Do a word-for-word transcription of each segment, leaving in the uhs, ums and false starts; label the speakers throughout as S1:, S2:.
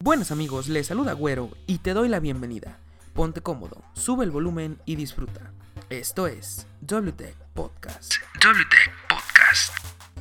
S1: Buenas amigos, les saluda Güero y te doy la bienvenida. Ponte cómodo, sube el volumen y disfruta. Esto es WTech Podcast. WTech Podcast.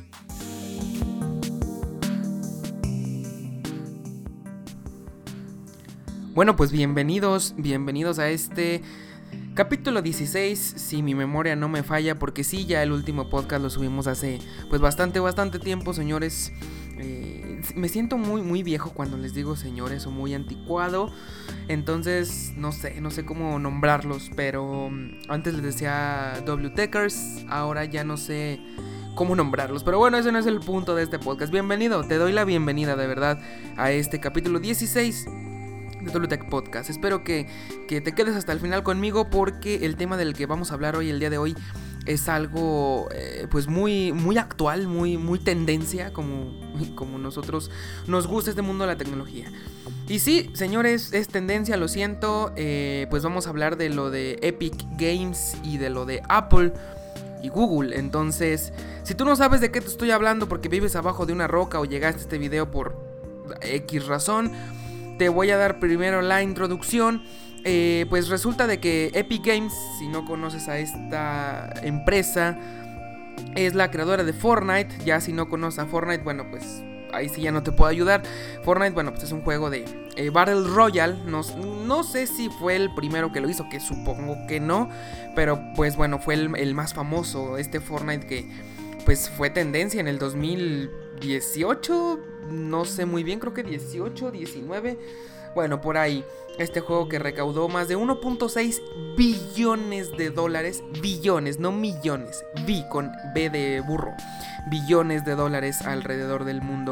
S1: Bueno, pues bienvenidos, bienvenidos a este capítulo dieciséis, si mi memoria no me falla, porque sí, ya el último podcast lo subimos hace pues bastante, bastante tiempo, señores. Eh, me siento muy, muy viejo cuando les digo señores o muy anticuado, entonces no sé, no sé cómo nombrarlos, pero antes les decía WTechers, ahora ya no sé cómo nombrarlos, pero bueno, ese no es el punto de este podcast. Bienvenido, te doy la bienvenida de verdad a este capítulo dieciséis de WTech Podcast. Espero que, que te quedes hasta el final conmigo, porque el tema del que vamos a hablar hoy, el día de hoy, es algo eh, pues muy, muy actual, muy, muy tendencia, como, como nosotros nos gusta este mundo de la tecnología. Y sí, señores, es tendencia, lo siento, eh, pues vamos a hablar de lo de Epic Games y de lo de Apple y Google. Entonces, si tú no sabes de qué te estoy hablando porque vives abajo de una roca o llegaste a este video por X razón, te voy a dar primero la introducción. Eh, pues resulta de que Epic Games, si no conoces a esta empresa, es la creadora de Fortnite. Ya si no conoces a Fortnite, bueno, pues ahí sí ya no te puedo ayudar. Fortnite, bueno, pues es un juego de eh, Battle Royale. No, no sé si fue el primero que lo hizo, que supongo que no, pero pues bueno, fue el, el más famoso, este Fortnite, que pues fue tendencia en el dos mil dieciocho, no sé muy bien, creo que dieciocho, diecinueve, bueno, por ahí. Este juego que recaudó más de uno punto seis billones de dólares, billones, no millones, bi con B de burro, billones de dólares alrededor del mundo.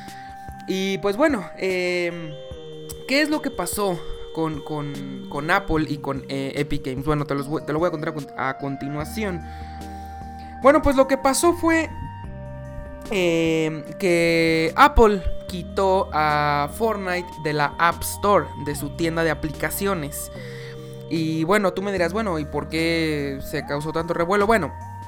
S1: Y pues bueno, eh, ¿qué es lo que pasó con, con, con Apple y con eh, Epic Games? Bueno, te, los, te lo voy a contar a continuación. Bueno, pues lo que pasó fue eh, que Apple quitó a Fortnite de la App Store, de su tienda de aplicaciones. Y bueno, tú me dirás, bueno, ¿y por qué se causó tanto revuelo? Bueno,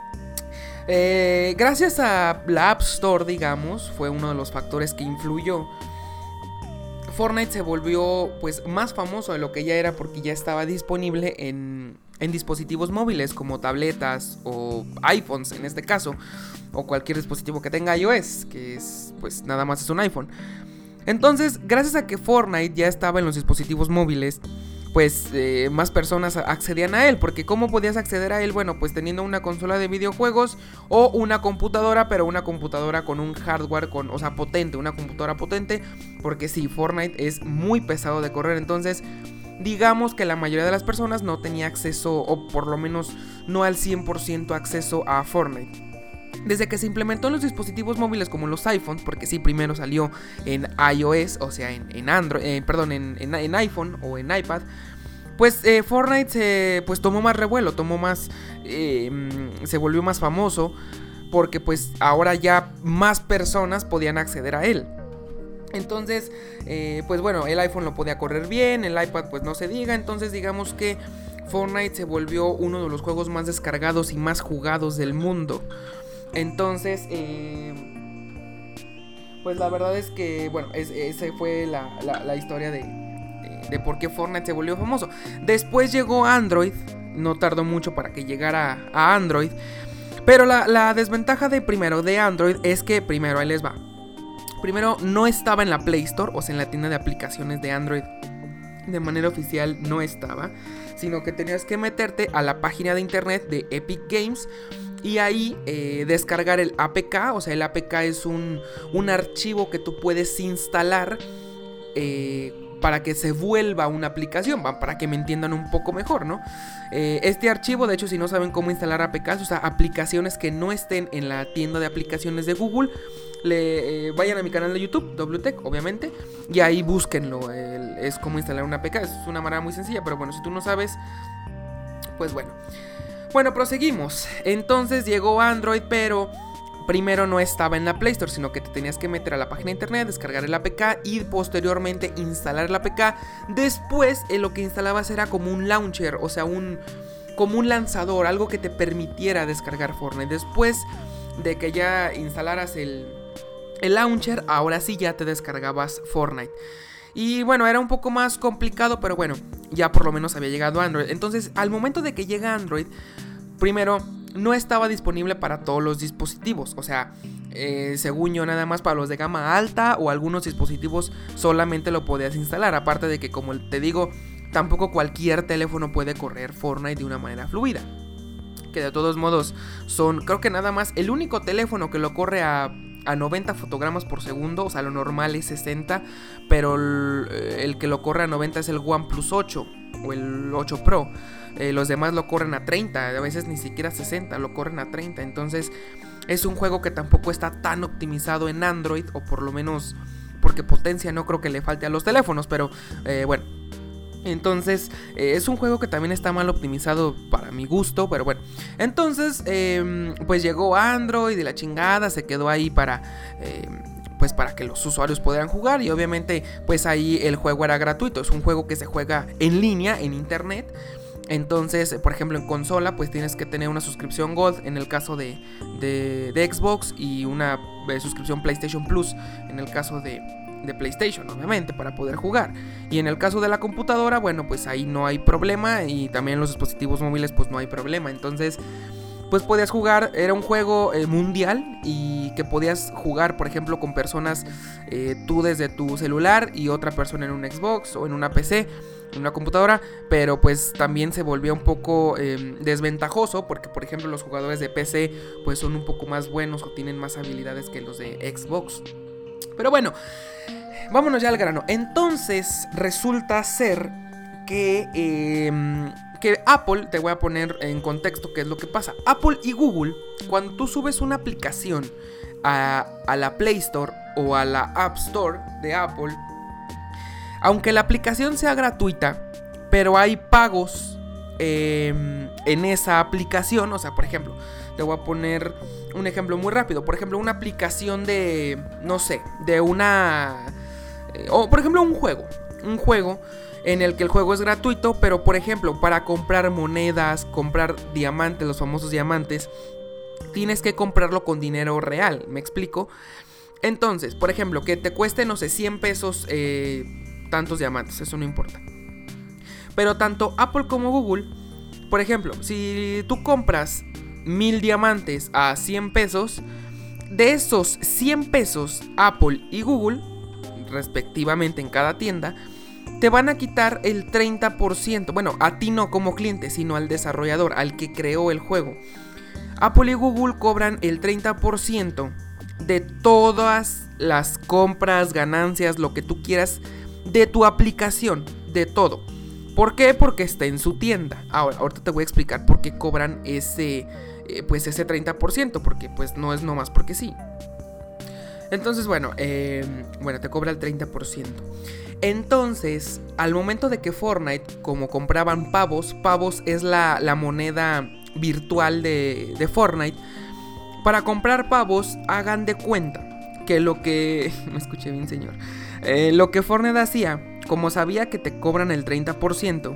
S1: eh, gracias a la App Store, digamos, fue uno de los factores que influyó. Fortnite se volvió pues más famoso de lo que ya era, porque ya estaba disponible en, en dispositivos móviles como tabletas o iPhones en este caso, o cualquier dispositivo que tenga iOS, que es pues nada más es un iPhone. Entonces, gracias a que Fortnite ya estaba en los dispositivos móviles, pues eh, más personas accedían a él. Porque ¿cómo podías acceder a él? Bueno, pues teniendo una consola de videojuegos o una computadora, pero una computadora con un hardware, con, o sea, potente, una computadora potente, porque sí, Fortnite es muy pesado de correr. Entonces, digamos que la mayoría de las personas no tenía acceso, o por lo menos no al cien por ciento acceso a Fortnite. Desde que se implementó en los dispositivos móviles como los iPhones, porque sí, primero salió en iOS, o sea, en, en Android, eh, perdón, en, en, en iPhone o en iPad, pues eh, Fortnite se pues, tomó más revuelo, tomó más, eh, se volvió más famoso, porque pues ahora ya más personas podían acceder a él. Entonces, eh, pues bueno, el iPhone lo podía correr bien, el iPad pues no se diga. Entonces digamos que Fortnite se volvió uno de los juegos más descargados y más jugados del mundo. Entonces, eh, pues la verdad es que, bueno, es, esa fue la, la, la historia de, de, de por qué Fortnite se volvió famoso. Después llegó Android, no tardó mucho para que llegara a Android. Pero la, la desventaja de primero de Android es que, primero, ahí les va. Primero, no estaba en la Play Store, o sea, en la tienda de aplicaciones de Android. De manera oficial no estaba, sino que tenías que meterte a la página de internet de Epic Games y ahí eh, descargar el A P K. O sea, el A P K es un, un archivo que tú puedes instalar eh, para que se vuelva una aplicación, para que me entiendan un poco mejor, ¿no? Eh, este archivo, de hecho, si no saben cómo instalar A P Ks, o sea, aplicaciones que no estén en la tienda de aplicaciones de Google, le, eh, vayan a mi canal de YouTube, WTech, obviamente, y ahí búsquenlo. El, es como instalar una A P K, es una manera muy sencilla, pero bueno, si tú no sabes, pues bueno. Bueno, proseguimos. Entonces llegó Android, pero primero no estaba en la Play Store, sino que te tenías que meter a la página de internet, descargar el A P K y posteriormente instalar el A P K. Después eh, lo que instalabas era como un launcher, o sea, un como un lanzador, algo que te permitiera descargar Fortnite. Después de que ya instalaras el, el launcher, ahora sí ya te descargabas Fortnite. Y bueno, era un poco más complicado, pero bueno, ya por lo menos había llegado Android. Entonces, al momento de que llega Android, primero, no estaba disponible para todos los dispositivos. O sea, eh, según yo, nada más para los de gama alta o algunos dispositivos solamente lo podías instalar. Aparte de que, como te digo, tampoco cualquier teléfono puede correr Fortnite de una manera fluida. Que de todos modos son, creo que nada más, el único teléfono que lo corre a, a noventa fotogramas por segundo. O sea, lo normal es sesenta, pero el, el que lo corre a noventa es el OnePlus ocho o el ocho Pro. Eh, los demás lo corren a treinta, a veces ni siquiera sesenta, lo corren a treinta. Entonces es un juego que tampoco está tan optimizado en Android, o por lo menos porque potencia no creo que le falte a los teléfonos, pero eh, bueno. Entonces eh, es un juego que también está mal optimizado para mi gusto, pero bueno. Entonces eh, pues llegó Android y la chingada se quedó ahí para... Eh, pues para que los usuarios pudieran jugar, y obviamente pues ahí el juego era gratuito. Es un juego que se juega en línea, en internet. Entonces, por ejemplo, en consola pues tienes que tener una suscripción Gold en el caso de, de, de Xbox, y una eh, suscripción PlayStation Plus en el caso de, de PlayStation, obviamente, para poder jugar. Y en el caso de la computadora, bueno, pues ahí no hay problema, y también en los dispositivos móviles pues no hay problema. Entonces pues podías jugar, era un juego eh, mundial, y que podías jugar, por ejemplo, con personas, eh, tú desde tu celular y otra persona en un Xbox o en una P C, en una computadora. Pero pues también se volvía un poco eh, desventajoso, porque por ejemplo los jugadores de P C pues son un poco más buenos o tienen más habilidades que los de Xbox. Pero bueno, vámonos ya al grano. Entonces resulta ser que... Eh, que Apple, te voy a poner en contexto qué es lo que pasa. Apple y Google, cuando tú subes una aplicación a, a la Play Store o a la App Store de Apple, aunque la aplicación sea gratuita, pero hay pagos eh, en esa aplicación. O sea, por ejemplo, te voy a poner un ejemplo muy rápido. Por ejemplo, una aplicación de, no sé, de una... Eh, o por ejemplo un juego, un juego... en el que el juego es gratuito, pero por ejemplo, para comprar monedas, comprar diamantes, los famosos diamantes, tienes que comprarlo con dinero real, ¿me explico? Entonces, por ejemplo, que te cueste, no sé, cien pesos eh, tantos diamantes, eso no importa. Pero tanto Apple como Google, por ejemplo, si tú compras mil diamantes a cien pesos, de esos cien pesos, Apple y Google, respectivamente en cada tienda, te van a quitar el treinta por ciento. Bueno, a ti no como cliente, sino al desarrollador, al que creó el juego. Apple y Google cobran el treinta por ciento de todas las compras, ganancias, lo que tú quieras, de tu aplicación, de todo. ¿Por qué? Porque está en su tienda. Ahora, ahorita te voy a explicar por qué cobran ese, eh, pues ese treinta por ciento, porque pues no es nomás porque sí. Entonces, bueno, eh, bueno, te cobra el treinta por ciento. Entonces, al momento de que Fortnite, como compraban pavos, pavos es la, la moneda virtual de, de Fortnite, para comprar pavos, hagan de cuenta que lo que... me escuché bien, señor. Eh, lo que Fortnite hacía, como sabía que te cobran el treinta por ciento,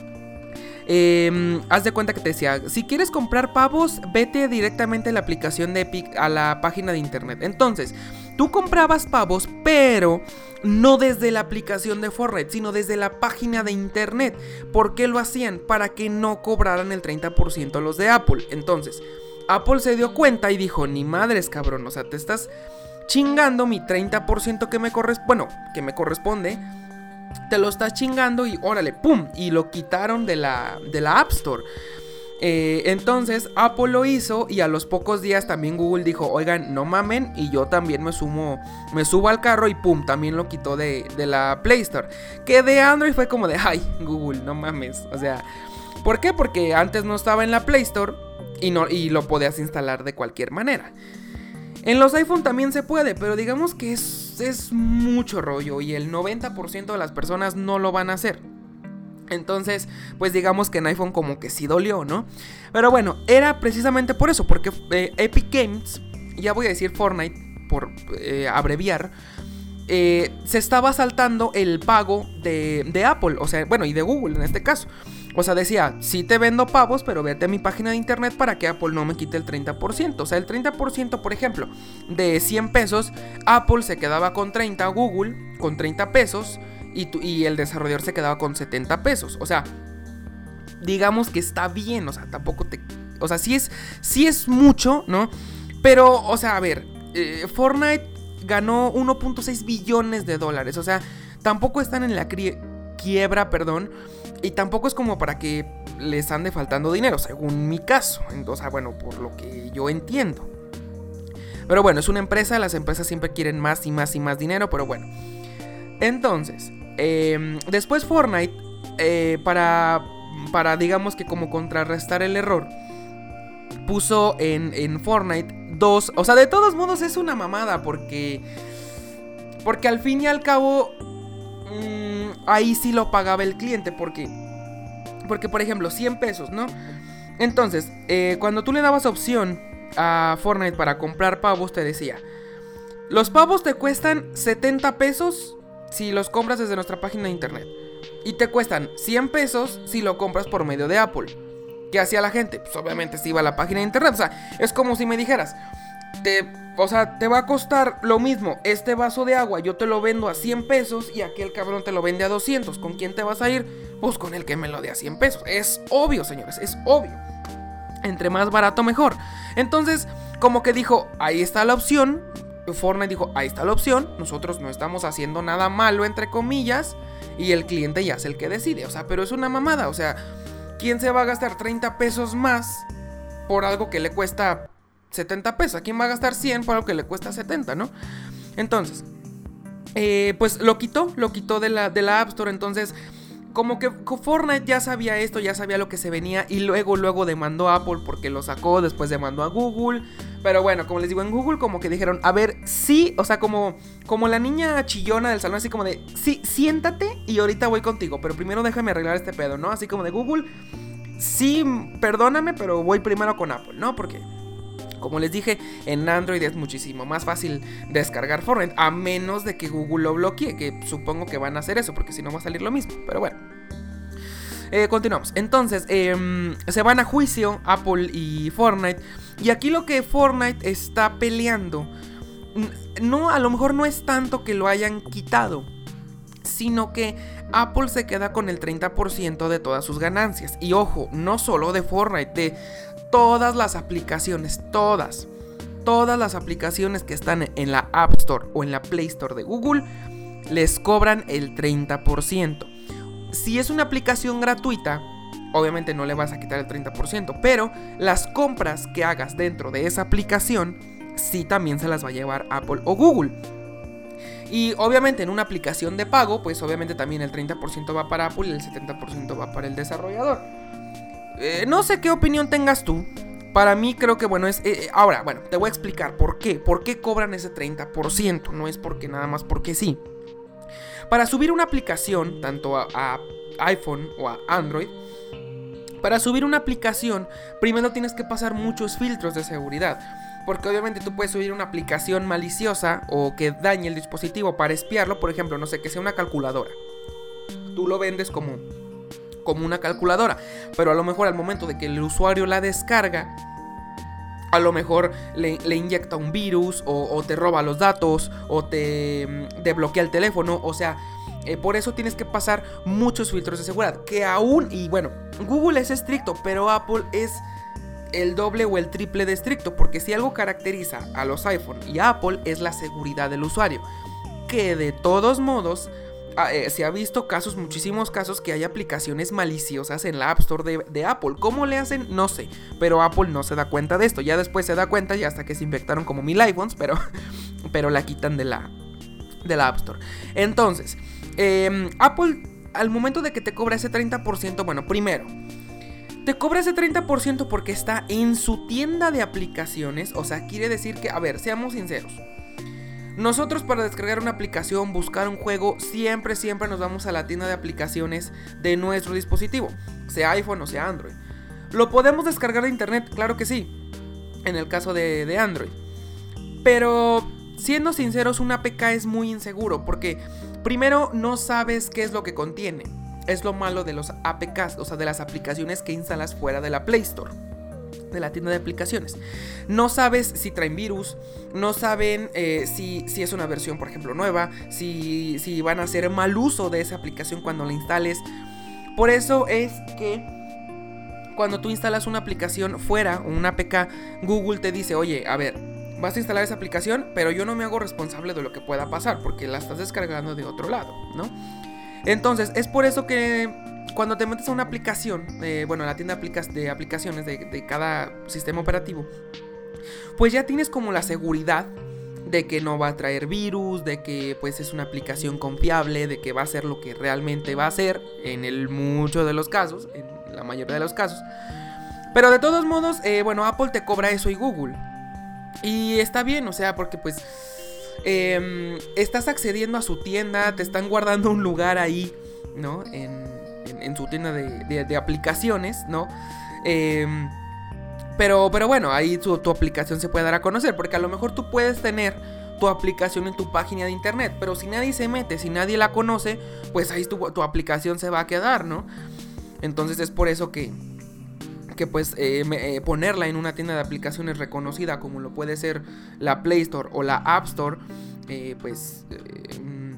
S1: eh, haz de cuenta que te decía, si quieres comprar pavos, vete directamente a la aplicación de Epic, a la página de internet. Entonces, tú comprabas pavos, pero no desde la aplicación de Fortnite, sino desde la página de internet. ¿Por qué lo hacían? Para que no cobraran el treinta por ciento los de Apple. Entonces, Apple se dio cuenta y dijo, ni madres, cabrón, o sea, te estás chingando mi treinta por ciento que me corresponde, bueno, que me corresponde, te lo estás chingando, y órale, pum, y lo quitaron de la, de la App Store. Eh, entonces Apple lo hizo, y a los pocos días también Google dijo, oigan, no mamen, y yo también me sumo, me subo al carro, y pum, también lo quitó de, de la Play Store. Que de Android fue como de, ay, Google, no mames, o sea, ¿por qué? Porque antes no estaba en la Play Store, y, no, y lo podías instalar de cualquier manera. En los iPhone también se puede, pero digamos que es, es mucho rollo, y el noventa por ciento de las personas no lo van a hacer. Entonces, pues digamos que en iPhone como que sí dolió, ¿no? Pero bueno, era precisamente por eso, porque eh, Epic Games, ya voy a decir Fortnite por eh, abreviar, eh, se estaba saltando el pago de, de Apple, o sea, bueno, y de Google en este caso. O sea, decía, sí te vendo pavos, pero vete a mi página de internet para que Apple no me quite el treinta por ciento. O sea, el treinta por ciento, por ejemplo, de cien pesos, Apple se quedaba con treinta, Google con treinta pesos, y, tu, y el desarrollador se quedaba con setenta pesos. O sea, digamos que está bien, o sea, tampoco te... O sea, sí es, sí es mucho, ¿no? Pero, o sea, a ver, eh, Fortnite ganó uno punto seis billones de dólares. O sea, tampoco están en la crie- quiebra, perdón. Y tampoco es como para que les ande faltando dinero, según mi caso. Entonces, bueno, por lo que yo entiendo. Pero bueno, es una empresa, las empresas siempre quieren más y más y más dinero, pero bueno. Entonces, eh, después Fortnite, eh, para, para digamos que como contrarrestar el error, puso en, en Fortnite dos... O sea, de todos modos es una mamada porque... Porque al fin y al cabo... Mmm, ahí sí lo pagaba el cliente. Porque... Porque por ejemplo, cien pesos, ¿no? Entonces, eh, cuando tú le dabas opción a Fortnite para comprar pavos, te decía: los pavos te cuestan setenta pesos si los compras desde nuestra página de internet. Y te cuestan cien pesos si lo compras por medio de Apple. ¿Qué hacía la gente? Pues obviamente se iba a la página de internet. O sea, es como si me dijeras, te, o sea, te va a costar lo mismo este vaso de agua, yo te lo vendo a cien pesos y aquel cabrón te lo vende a doscientos. ¿Con quién te vas a ir? Pues con el que me lo dé a cien pesos. Es obvio, señores, es obvio. Entre más barato, mejor. Entonces, como que dijo, ahí está la opción. Fortnite dijo, ahí está la opción. Nosotros no estamos haciendo nada malo, entre comillas. Y el cliente ya es el que decide. O sea, pero es una mamada. O sea, ¿quién se va a gastar treinta pesos más por algo que le cuesta setenta pesos? ¿A quién va a gastar cien por algo que le cuesta setenta, no? Entonces, eh, pues lo quitó, lo quitó de la, de la App Store. Entonces, como que Fortnite ya sabía esto, ya sabía lo que se venía. Y luego, luego demandó a Apple porque lo sacó. Después demandó a Google. Pero bueno, como les digo, en Google como que dijeron, a ver, sí, o sea, como, como la niña chillona del salón, así como de, sí, siéntate y ahorita voy contigo, pero primero déjame arreglar este pedo, ¿no? Así como de Google, sí, perdóname, pero voy primero con Apple, ¿no? Porque, como les dije, en Android es muchísimo más fácil descargar Fortnite, a menos de que Google lo bloquee, que supongo que van a hacer eso, porque si no va a salir lo mismo, pero bueno. Eh, continuamos. Entonces, eh, se van a juicio Apple y Fortnite. Y aquí lo que Fortnite está peleando, no, a lo mejor no es tanto que lo hayan quitado, sino que Apple se queda con el treinta por ciento de todas sus ganancias. Y ojo, no solo de Fortnite, de todas las aplicaciones, todas, todas las aplicaciones que están en la App Store o en la Play Store de Google, les cobran el treinta por ciento. Si es una aplicación gratuita, obviamente no le vas a quitar el treinta por ciento, pero las compras que hagas dentro de esa aplicación, sí también se las va a llevar Apple o Google. Y obviamente en una aplicación de pago, pues obviamente también el treinta por ciento va para Apple y el setenta por ciento va para el desarrollador. Eh, no sé qué opinión tengas tú. Para mí creo que bueno es... Eh, ahora, bueno, te voy a explicar por qué. ¿Por qué cobran ese treinta por ciento? No es porque nada más porque sí. Para subir una aplicación, tanto a, a iPhone o a Android, para subir una aplicación, primero tienes que pasar muchos filtros de seguridad. Porque obviamente tú puedes subir una aplicación maliciosa o que dañe el dispositivo para espiarlo. Por ejemplo, no sé, que sea una calculadora. Tú lo vendes como, como una calculadora, pero a lo mejor al momento de que el usuario la descarga, a lo mejor le, le inyecta un virus o, o te roba los datos o te, te bloquea el teléfono. O sea, eh, por eso tienes que pasar muchos filtros de seguridad. Que aún, y bueno, Google es estricto, pero Apple es el doble o el triple de estricto. Porque si algo caracteriza a los iPhone y a Apple es la seguridad del usuario. Que de todos modos... Eh, se ha visto casos, muchísimos casos, que hay aplicaciones maliciosas en la App Store de, de Apple. ¿Cómo le hacen? No sé, pero Apple no se da cuenta de esto. Ya después se da cuenta, ya hasta que se infectaron como mil iPhones, pero, pero la quitan de la, de la App Store. Entonces, eh, Apple, al momento de que te cobra ese treinta por ciento, bueno, primero, te cobra ese treinta por ciento porque está en su tienda de aplicaciones. O sea, quiere decir que, a ver, seamos sinceros, nosotros para descargar una aplicación, buscar un juego, siempre, siempre nos vamos a la tienda de aplicaciones de nuestro dispositivo, sea iPhone o sea Android. ¿Lo podemos descargar de internet? Claro que sí, en el caso de, de Android. Pero, siendo sinceros, un A P K es muy inseguro porque, primero, no sabes qué es lo que contiene. Es lo malo de los A P Ks, o sea, de las aplicaciones que instalas fuera de la Play Store. de la tienda de aplicaciones. No sabes si traen virus, no saben eh, si, si es una versión, por ejemplo, nueva, si, si van a hacer mal uso de esa aplicación cuando la instales. Por eso es que cuando tú instalas una aplicación fuera, una A P K, Google te dice, oye, a ver, vas a instalar esa aplicación, pero yo no me hago responsable de lo que pueda pasar, porque la estás descargando de otro lado, ¿no? Entonces, es por eso que cuando te metes a una aplicación, eh, bueno, la tienda de aplicaciones de, de cada sistema operativo, pues ya tienes como la seguridad de que no va a traer virus, de que pues es una aplicación confiable, de que va a ser lo que realmente va a ser, en el mucho de los casos, en la mayoría de los casos. Pero de todos modos, eh, bueno, Apple te cobra eso y Google. Y está bien, o sea, porque pues eh, estás accediendo a su tienda, te están guardando un lugar ahí, ¿no? En, en, en su tienda de, de, de aplicaciones, ¿no? Eh, pero, pero bueno, ahí tu, tu aplicación se puede dar a conocer, porque a lo mejor tú puedes tener tu aplicación en tu página de internet, pero si nadie se mete, si nadie la conoce, pues ahí tu, tu aplicación se va a quedar, ¿no? Entonces es por eso que que pues eh, eh, ponerla en una tienda de aplicaciones reconocida como lo puede ser la Play Store o la App Store, eh, pues eh,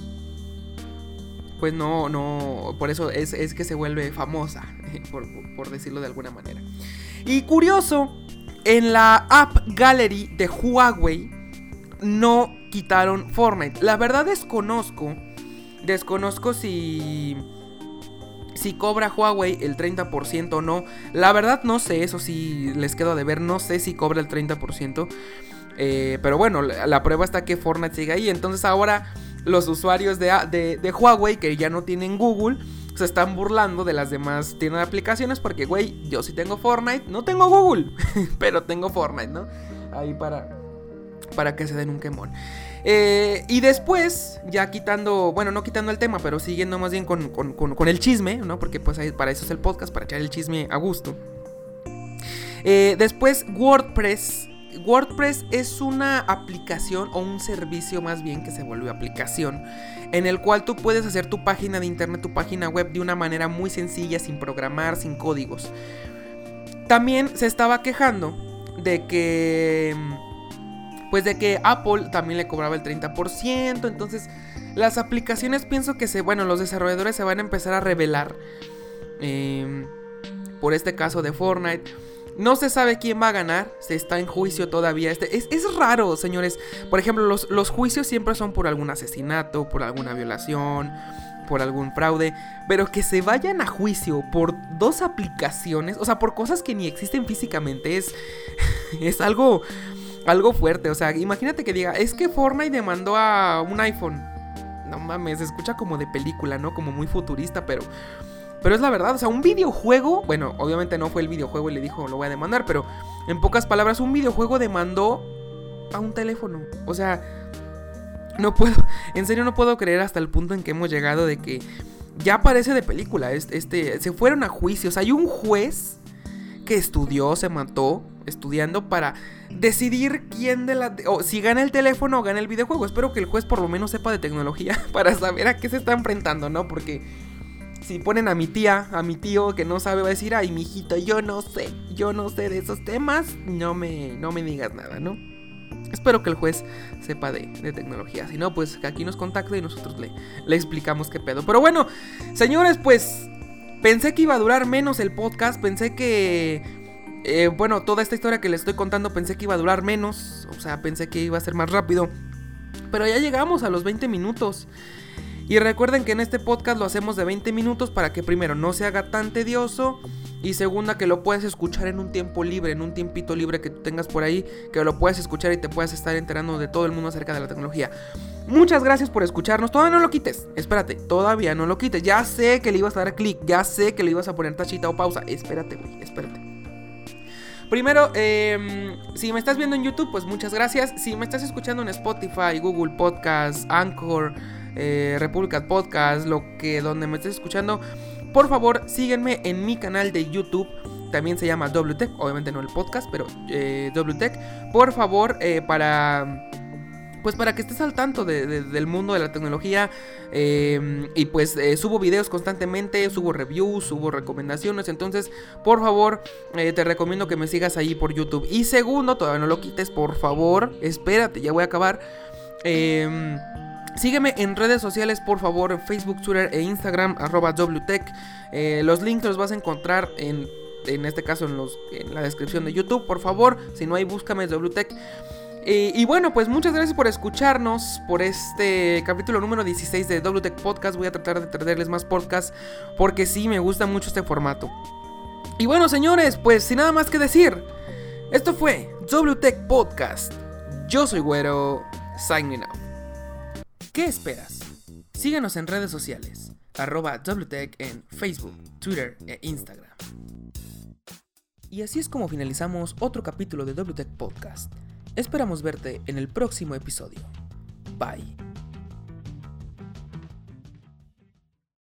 S1: pues no, no, por eso es, es que se vuelve famosa, por, por decirlo de alguna manera. Y curioso, en la App Gallery de Huawei no quitaron Fortnite. La verdad desconozco, desconozco si... si cobra Huawei el treinta por ciento o no. La verdad no sé, eso sí les quedo de ver. No sé si cobra el treinta por ciento. Eh, pero bueno, la, la prueba está que Fortnite sigue ahí. Entonces ahora los usuarios de, de, de Huawei que ya no tienen Google se están burlando de las demás tiendas de aplicaciones. Porque, güey, yo sí tengo Fortnite. No tengo Google, pero tengo Fortnite, ¿no? Ahí para, para que se den un quemón. Eh, y después, ya quitando, bueno, no quitando el tema, pero siguiendo más bien con, con, con, con el chisme, ¿no? Porque pues ahí, para eso es el podcast, para echar el chisme a gusto. Eh, después, WordPress. WordPress es una aplicación, o un servicio más bien, que se volvió aplicación, en el cual tú puedes hacer tu página de internet, tu página web, de una manera muy sencilla, sin programar, sin códigos. También se estaba quejando de que... pues de que Apple también le cobraba el treinta por ciento. Entonces las aplicaciones, pienso que se, bueno, los desarrolladores se van a empezar a rebelar eh, por este caso de Fortnite. No se sabe quién va a ganar, se está en juicio todavía. Este, es, es raro, señores. Por ejemplo, los, los juicios siempre son por algún asesinato, por alguna violación, por algún fraude. Pero que se vayan a juicio por dos aplicaciones, o sea, por cosas que ni existen físicamente, es, es algo... algo fuerte. O sea, imagínate que diga, es que Fortnite demandó a un iPhone. No mames, se escucha como de película, ¿no? Como muy futurista, pero... pero es la verdad, o sea, un videojuego... bueno, obviamente no fue el videojuego y le dijo, lo voy a demandar, pero... en pocas palabras, un videojuego demandó a un teléfono. O sea, no puedo... en serio no puedo creer hasta el punto en que hemos llegado de que... ya parece de película. Este, este se fueron a juicios. Hay un juez que estudió, se mató estudiando para decidir quién de la... o si gana el teléfono o gana el videojuego. Espero que el juez por lo menos sepa de tecnología para saber a qué se está enfrentando, ¿no? Porque si ponen a mi tía, a mi tío que no sabe, va a decir, ay, mijito, yo no sé, yo no sé de esos temas, no me, no me digas nada, ¿no? Espero que el juez sepa de, de tecnología. Si no, pues que aquí nos contacte y nosotros le, le explicamos qué pedo. Pero bueno, señores, pues... pensé que iba a durar menos el podcast. Pensé que... Eh, bueno, toda esta historia que les estoy contando pensé que iba a durar menos. O sea, pensé que iba a ser más rápido. Pero ya llegamos a los veinte minutos. Y recuerden que en este podcast lo hacemos de veinte minutos para que primero no se haga tan tedioso. Y segunda, que lo puedes escuchar en un tiempo libre, en un tiempito libre que tú tengas por ahí. Que lo puedes escuchar y te puedas estar enterando de todo el mundo acerca de la tecnología. Muchas gracias por escucharnos. Todavía no lo quites. Espérate, todavía no lo quites. Ya sé que le ibas a dar clic. Ya sé que le ibas a poner tachita o pausa. Espérate, güey, espérate. Primero, eh, si me estás viendo en YouTube, pues muchas gracias. Si me estás escuchando en Spotify, Google Podcast, Anchor, eh, Republic Podcast, lo que donde me estés escuchando, por favor, síguenme en mi canal de YouTube. También se llama WTech, obviamente no el podcast, pero eh, WTech. Por favor, eh, para... pues para que estés al tanto de, de, del mundo de la tecnología. eh, Y pues eh, subo videos constantemente, subo reviews, subo recomendaciones. Entonces por favor eh, te recomiendo que me sigas ahí por YouTube. Y segundo, todavía no lo quites, por favor, espérate, ya voy a acabar. eh, Sígueme en redes sociales, por favor, en Facebook, Twitter e Instagram, arroba wtech. eh, Los links los vas a encontrar en, en este caso en, los, en la descripción de YouTube. Por favor, si no hay, búscame wtech. Eh, y bueno, pues muchas gracias por escucharnos, por este capítulo número dieciséis de wtech Podcast. Voy a tratar de traerles más podcasts, porque sí, me gusta mucho este formato. Y bueno, señores, pues sin nada más que decir, esto fue wtech Podcast. Yo soy Güero, signing out. ¿Qué esperas? Síguenos en redes sociales, arroba wtech en Facebook, Twitter e Instagram. Y así es como finalizamos otro capítulo de wtech Podcast. Esperamos verte en el próximo episodio. Bye.